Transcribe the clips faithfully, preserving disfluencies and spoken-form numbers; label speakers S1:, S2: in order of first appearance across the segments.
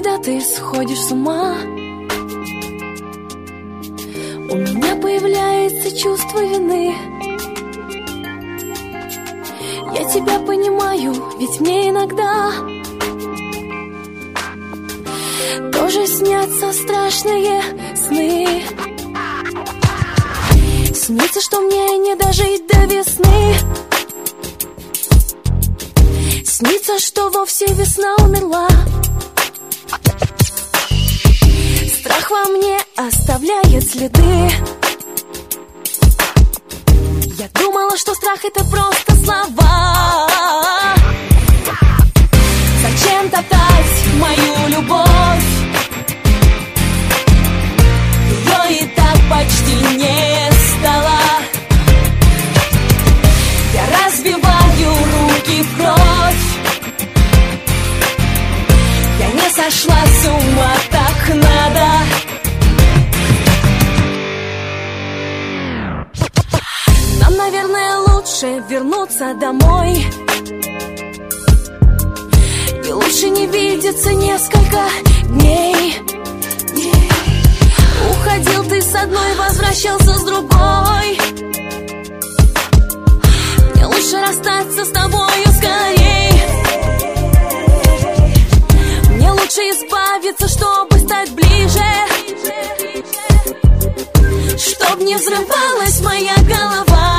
S1: когда ты сходишь с ума, у меня появляется чувство вины. Я тебя понимаю, ведь мне иногда тоже снятся страшные сны. Снится, что мне не дожить до весны. Снится, что вовсе весна умерла. Страх во мне оставляет следы. Я думала, что страх — это просто слова. Зачем топтать мою любовь? Ее и так почти не стало. Я разбиваю руки в кровь. Я не сошла с ума, так надо. Нам, наверное, лучше вернуться домой. И лучше не видеться несколько дней. Уходил ты с одной, возвращался с другой. Мне лучше расстаться с тобою скорей. Мне лучше избавиться, чтобы стать ближе, чтоб не взрывалась моя голова.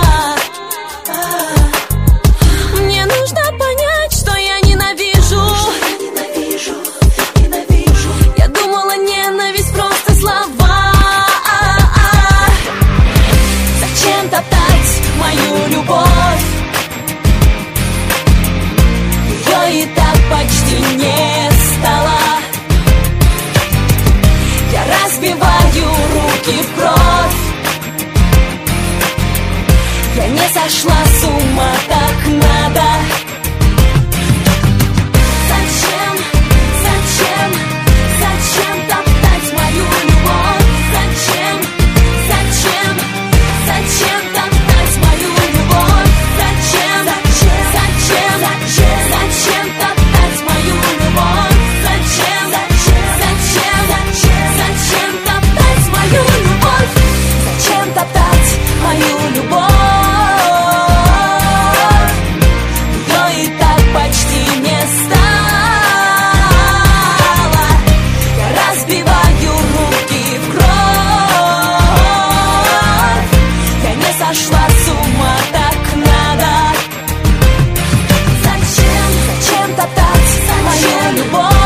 S1: Мне нужно понять, что я ненавижу. Я думала, ненависть просто слова. Зачем топтать мою любовь? Ее и так почти не стало. Я разбиваю руки в кровь. Я не сошла с ума, так надо. Зачем, зачем, зачем топтать мою любовь? Зачем, зачем, зачем топтать мою любовь? Зачем, зачем, зачем, зачем, зачем топтать мою любовь? Зачем, зачем, зачем, зачем, зачем топтать мою любовь? Зачем топтать мою любовь? Ее и так почти не стало. Я разбиваю руки в кровь. Я не сошла с ума, так надо. Зачем, зачем топтать мою любовь?